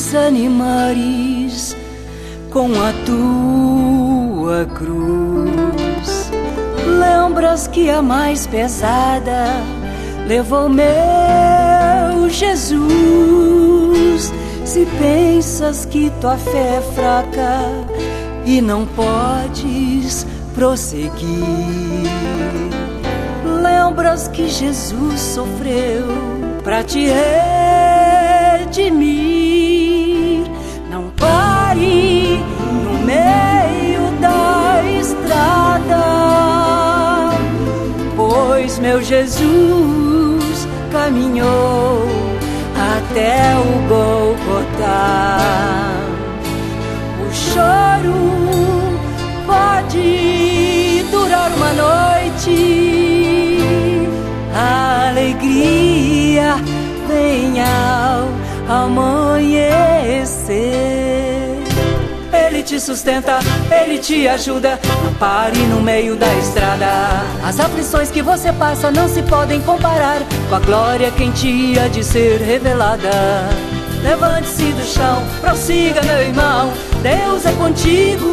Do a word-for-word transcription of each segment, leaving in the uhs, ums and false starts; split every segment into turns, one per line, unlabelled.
desanimares com a tua cruz. Lembras que a mais pesada levou meu Jesus. Se pensas que tua fé é fraca e não podes prosseguir, lembras que Jesus sofreu pra te redimir. Não pare no meio da estrada, pois meu Jesus caminhou até o Gólgota. O choro pode durar uma noite, a alegria vem ao amanhecer. Ele te sustenta, Ele te ajuda. Não pare no meio da estrada. As aflições que você passa não se podem comparar com a glória que em ti há de ser revelada. Levante-se do chão, prossiga, meu irmão, Deus é contigo.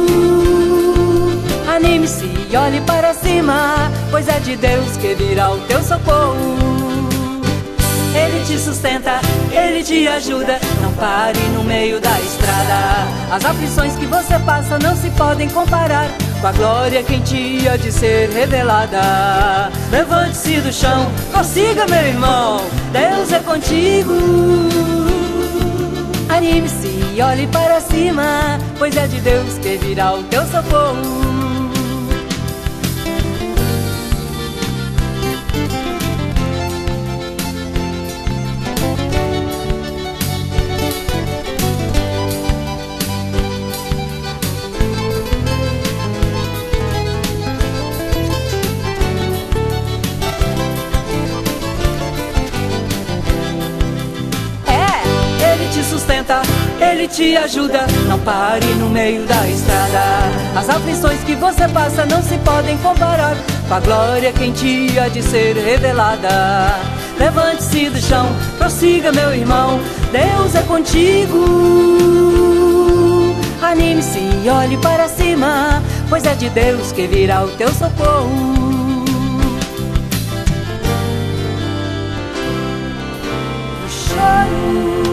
Anime-se e olhe para cima, pois é de Deus que virá o teu socorro. Ele te sustenta, Ele te ajuda. Não pare no meio da estrada. As aflições que você passa não se podem comparar com a glória que em ti há de ser revelada. Levante-se do chão, prossiga, meu irmão, Deus é contigo. Anime-se e olhe para cima, pois é de Deus que virá o teu socorro. Sustenta, Ele te ajuda. Não pare no meio da estrada. As aflições que você passa não se podem comparar com a glória que em ti há de ser revelada. Levante-se do chão, prossiga, meu irmão, Deus é contigo. Anime-se e olhe para cima, pois é de Deus que virá o teu socorro. O choro